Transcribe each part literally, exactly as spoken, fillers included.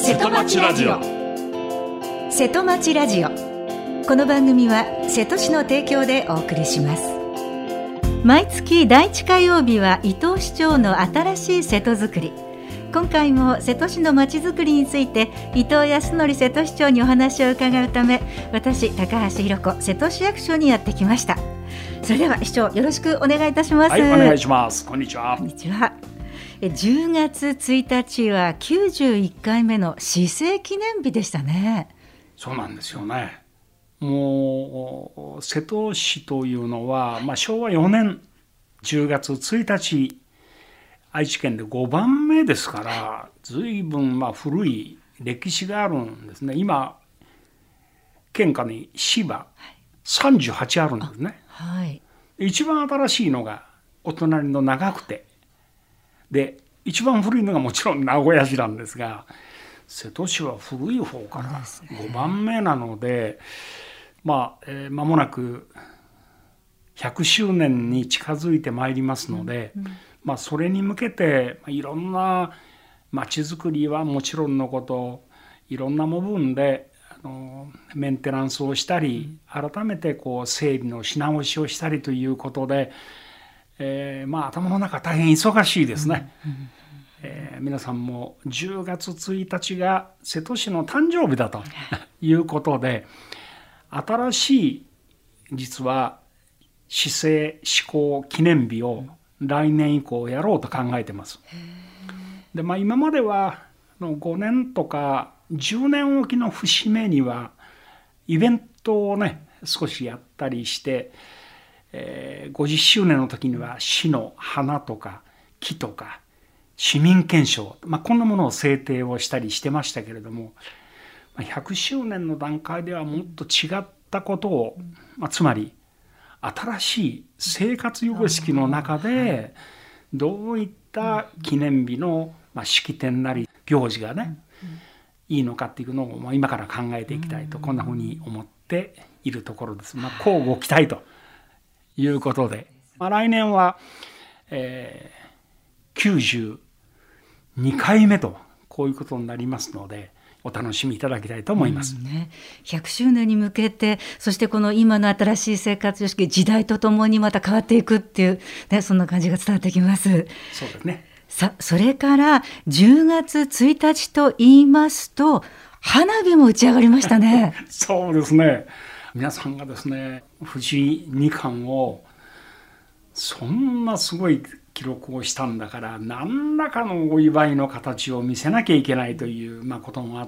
瀬戸町ラジオ。瀬戸町ラジオ。この番組は瀬戸市の提供でお送りします。毎月だいいち火曜日は伊藤市長の新しい瀬戸づくり。今回も瀬戸市のまちづくりについて伊藤康則瀬戸市長にお話を伺うため、私高橋ひろ子瀬戸市役所にやってきました。それでは市長、よろしくお願いいたします。 はい、お願いします。こんにちは。 こんにちは。じゅうがつついたちはきゅうじゅういっかいめの市政記念日でしたね。 そうなんですよね。もう瀬戸市というのは、まあ、しょうわよねんじゅうがつついたち愛知県でごばんめですから、随分まあ古い歴史があるんですね。今県下に市はさんじゅうはちあるんですね。 はい、 一番新しいのがお隣の長久手で、一番古いのがもちろん名古屋市なんですが、瀬戸市は古い方からごばんめなので、まあ、えー、間もなくひゃくしゅうねんに近づいてまいりますので、うんうん、まあ、それに向けていろんなまちづくりはもちろんのこと、いろんな部分であのメンテナンスをしたり、改めてこう整備のし直しをしたりということで、えーまあ、頭の中大変忙しいですね。うんうん、えー、皆さんもじゅうがつついたちが瀬戸市の誕生日だということで、新しい実は市政施行記念日を来年以降やろうと考えてます。で、まあ、今まではごねんとかじゅうねんおきの節目にはイベントをね少しやったりして、えー、ごじゅっしゅうねんの時には市の花とか木とか市民憲章、まあ、こんなものを制定をしたりしてましたけれども、ひゃくしゅうねんの段階ではもっと違ったことを、まあ、つまり新しい生活様式の中でどういった記念日の式典なり行事がねいいのかっていうのを今から考えていきたいと、こんなふうに思っているところです。まあ、乞うご期待ということで、まあ、来年は、えー、きゅうじゅうにかいめとこういうことになりますので、お楽しみいただきたいと思います。 うんね、ひゃくしゅうねんに向けて、そしてこの今の新しい生活様式、時代とともにまた変わっていくっていう、ね、そんな感じが伝わってきます。 そうですね。 さそれからじゅうがつついたちと言いますと、花火も打ち上がりましたね。 そうですね。皆さんがですね、藤井二冠をそんなすごい記録をしたんだから、何らかのお祝いの形を見せなきゃいけないという、まあ、こともあって、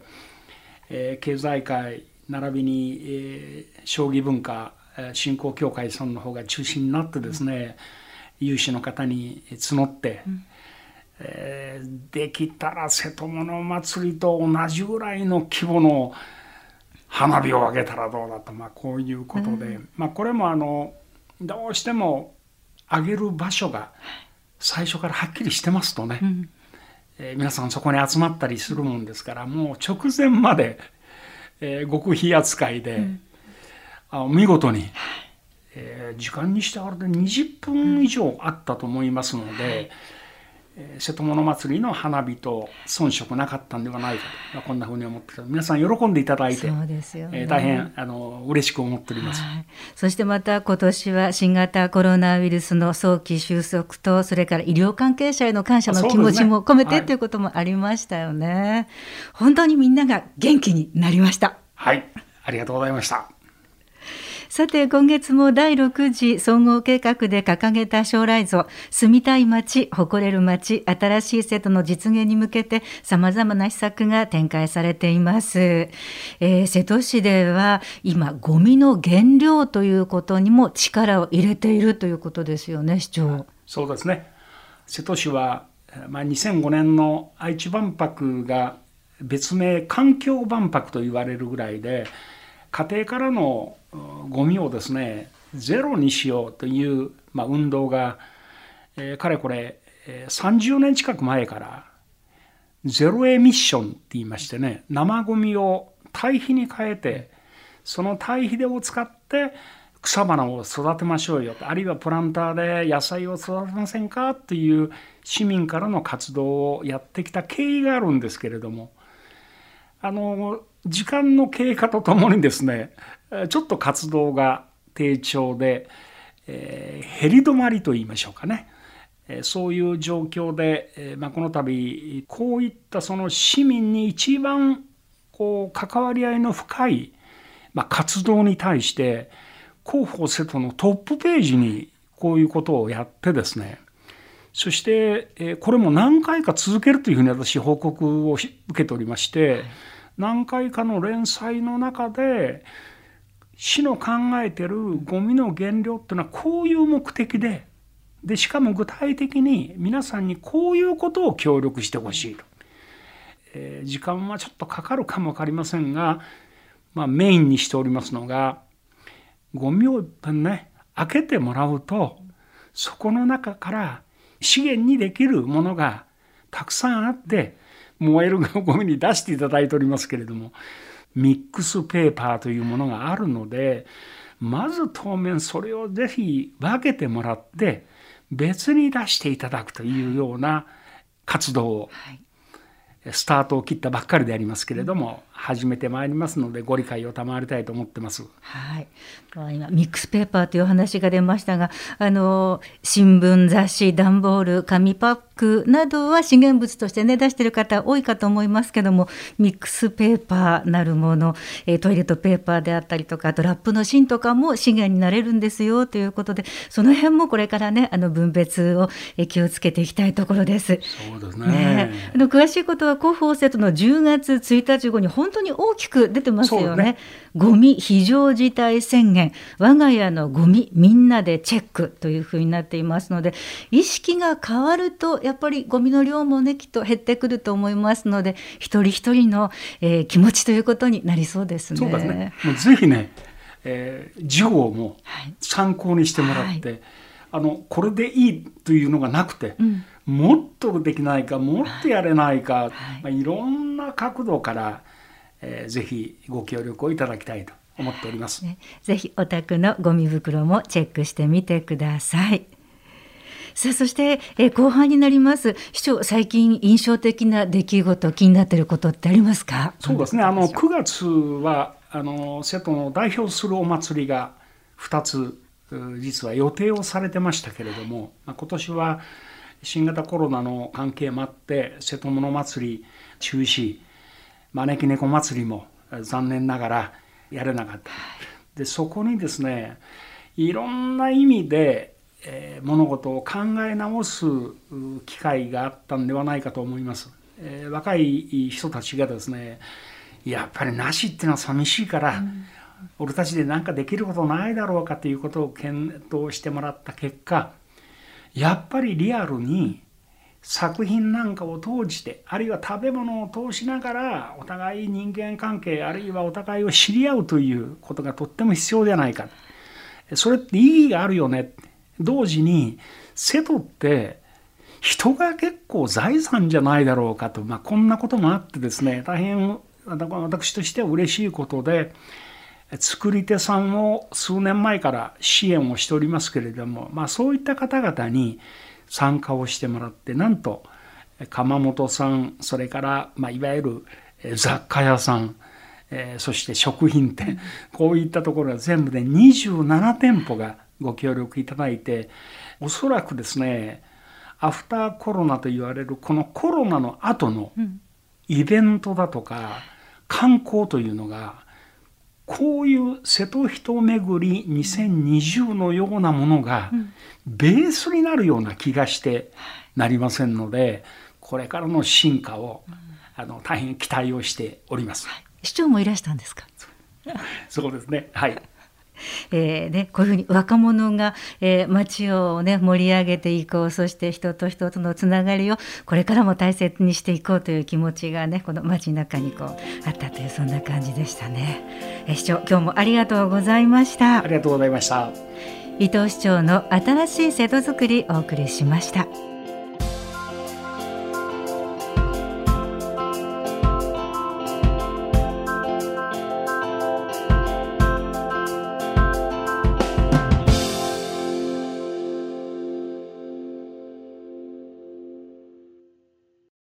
えー、経済界並びに、えー、将棋文化振興協会さんの方が中心になってですね、うん、有志の方に募って、うん、えー、できたら瀬戸物祭りと同じぐらいの規模の花火を上げたらどうだと、まあ、こういうことで、うん、まあ、これもあのどうしても上げる場所が最初からはっきりしてますとね、うん、えー、皆さんそこに集まったりするもんですから、もう直前まで、えー、極秘扱いで、うん、あ見事に、えー、時間にしてあれでにじゅっぷん以上あったと思いますので、うん、えー、瀬戸物祭りの花火と遜色なかったんではないかと、まあ、こんなふうに思って、皆さん喜んでいただいて、 そうですよね、 えー、大変あの嬉しく思っております。 はい、そしてまた今年は新型コロナウイルスの早期収束と、それから医療関係者への感謝の気持ちも込めて、ね、ということもありましたよね。はい、本当にみんなが元気になりました。 はい、ありがとうございました。 さて、今月もだいろく次総合計画で掲げた将来像、住みたい街、誇れる街、新しい瀬戸の実現に向けて様々な施策が展開されています。えー、瀬戸市では今ゴミの減量ということにも力を入れているということですよね、市長。 そうですね。瀬戸市は、まあ、にせんごねんの愛知万博が別名環境万博と言われるぐらいで、家庭からのゴミをですねゼロにしようという、まあ、運動が、えー、かれこれ、えー、さんじゅうねん近く前からゼロエミッションって言いましてね、生ゴミを堆肥に変えて、その堆肥を使って草花を育てましょうよ、あるいはプランターで野菜を育てませんかという市民からの活動をやってきた経緯があるんですけれども、 あの時間の経過とともにですね、ちょっと活動が低調で、えー、減り止まりと言いましょうかね、えー、そういう状況で、えーまあ、この度こういったその市民に一番こう関わり合いの深い、まあ、活動に対して広報瀬戸のトップページにこういうことをやってですね、そして、えー、これも何回か続けるというふうに私報告を受けておりまして、はい、何回かの連載の中で市の考えてるゴミの減量っていうのはこういう目的で、でしかも具体的に皆さんにこういうことを協力してほしいと、えー、時間はちょっとかかるかも分かりませんが、まあ、メインにしておりますのが、ゴミをいっぺんね開けてもらうとそこの中から資源にできるものがたくさんあって、燃えるゴミに出していただいておりますけれども、ミックスペーパーというものがあるので、まず当面それをぜひ分けてもらって別に出していただくというような活動を、はい、スタートを切ったばっかりでありますけれども、始めてまいりますのでご理解を賜りたいと思ってます。 はい、今ミックスペーパーという話が出ましたが、あの新聞、雑誌、段ボール、紙パックなどは資源物として、ね、出している方多いかと思いますけども、ミックスペーパーなるもの、トイレットペーパーであったりとか、あとラップの芯とかも資源になれるんですよということで、その辺もこれからね、あの分別を気をつけていきたいところです。 そうですね。 ね、あの詳しいことは広報瀬戸のじゅうがつついたち号に本当に大きく出てますよね。ゴミ非常事態宣言、我が家のゴミみんなでチェックというふうになっていますので、意識が変わるとやっぱりゴミの量もねきっと減ってくると思いますので、一人一人の、えー、気持ちということになりそうですね。 そうですね。もうぜひね、えー、事後も参考にしてもらって、はい、あのこれでいいというのがなくて、うん、もっとできないか、もっとやれないか、はい、まあ、いろんな角度から、えー、ぜひご協力をいただきたいと思っております、ね、 ぜひお宅のゴミ袋もチェックしてみてください。さあ、そして、えー、後半になります。市長、最近印象的な出来事、気になっていることってありますか？ そうですね、あのくがつはあの瀬戸の代表するお祭りがふたつ実は予定をされてましたけれども、まあ、今年は新型コロナの関係もあって瀬戸物祭り中止、招き猫祭りも残念ながらやれなかった。でそこにですね、いろんな意味で、えー、物事を考え直す機会があったんではないかと思います、えー、若い人たちがですね、やっぱりなしっていうのは寂しいから、うん、俺たちで何かできることないだろうかということを検討してもらった結果、やっぱりリアルに作品なんかを通じて、あるいは食べ物を通しながらお互い人間関係、あるいはお互いを知り合うということがとっても必要じゃないか。それって意義があるよね。同時に瀬戸って人が結構財産じゃないだろうかと、まあ、こんなこともあってですね、大変私としては嬉しいことで、作り手さんを数年前から支援をしておりますけれども、まあ、そういった方々に参加をしてもらって、なんと窯元さん、それから、まあ、いわゆる雑貨屋さん、えー、そして食品店、こういったところが全部でにじゅうななてんぽがご協力いただいて、おそらくですね、アフターコロナと言われるこのコロナの後のイベントだとか観光というのが、こういう瀬戸人巡りにせんにじゅうのようなものがベースになるような気がしてなりませんので、これからの進化をあの大変期待をしております。 市長もいらしたんですか？ そうですね、はい。 えーね、こういうふうに若者が、えー、街を、ね、盛り上げていこう、そして人と人とのつながりをこれからも大切にしていこうという気持ちが、ね、この街の中にこうあったという、そんな感じでしたね。えー、市長、今日もありがとうございました。 ありがとうございました。 伊藤市長の新しい瀬戸づくりをお送りしました。